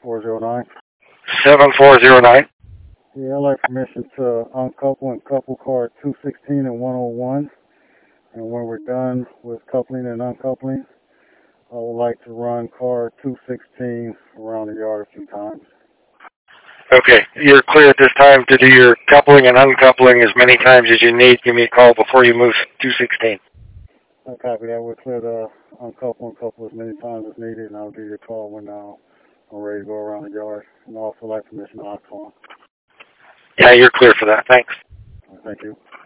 7409. 7409. Yeah, I'd like permission to uncouple and couple car 216 and 101. And when we're done with coupling and uncoupling, I would like to run car 216 around the yard a few times. Okay, you're clear at this time to do your coupling and uncoupling as many times as you need. Give me a call before you move 216. I copy that. We're clear to uncouple and couple as many times as needed, and I'll give you a call when I'm ready to go around the yard. And also like permission to ox on. Yeah, you're clear for that. Thanks. Thank you.